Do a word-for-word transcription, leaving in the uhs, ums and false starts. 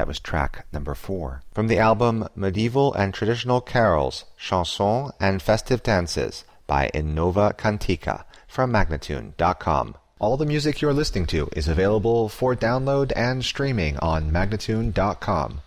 That was track number four. From the album Medieval and Traditional Carols, Chansons and Festive Dances by Innova Cantica from Magnatune dot com. All the music you're listening to is available for download and streaming on Magnatune dot com.